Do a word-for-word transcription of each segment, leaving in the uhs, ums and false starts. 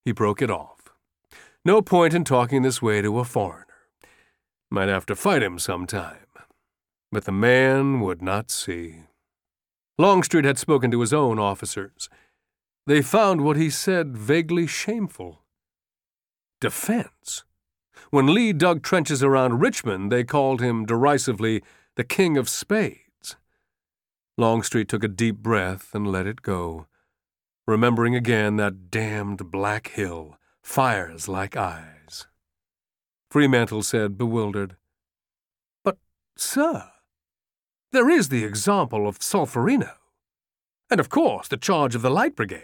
He broke it off. No point in talking this way to a foreigner. Might have to fight him sometime. But the man would not see. Longstreet had spoken to his own officers. They found what he said vaguely shameful. Defense. When Lee dug trenches around Richmond, they called him derisively the King of Spades. Longstreet took a deep breath and let it go, remembering again that damned Black Hill, fires like eyes. Fremantle said, bewildered, "But, sir, there is the example of Solferino, and of course the charge of the Light Brigade."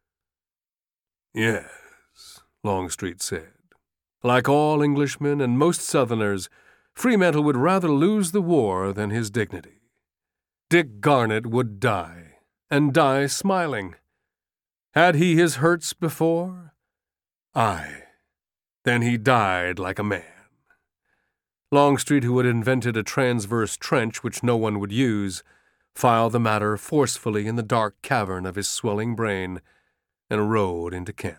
"Yes," Longstreet said. Like all Englishmen and most Southerners, Fremantle would rather lose the war than his dignity. Dick Garnett would die, and die smiling. Had he his hurts before? Aye. Then he died like a man. Longstreet, who had invented a transverse trench which no one would use, filed the matter forcefully in the dark cavern of his swelling brain and rode into camp.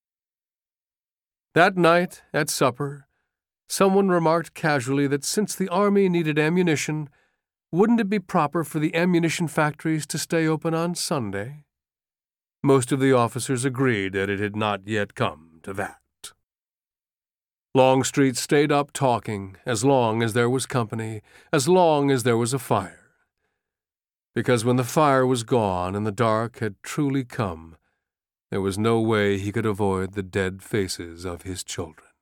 That night, at supper, someone remarked casually that since the Army needed ammunition, wouldn't it be proper for the ammunition factories to stay open on Sunday? Most of the officers agreed that it had not yet come to that. Longstreet stayed up talking as long as there was company, as long as there was a fire. Because when the fire was gone and the dark had truly come, there was no way he could avoid the dead faces of his children.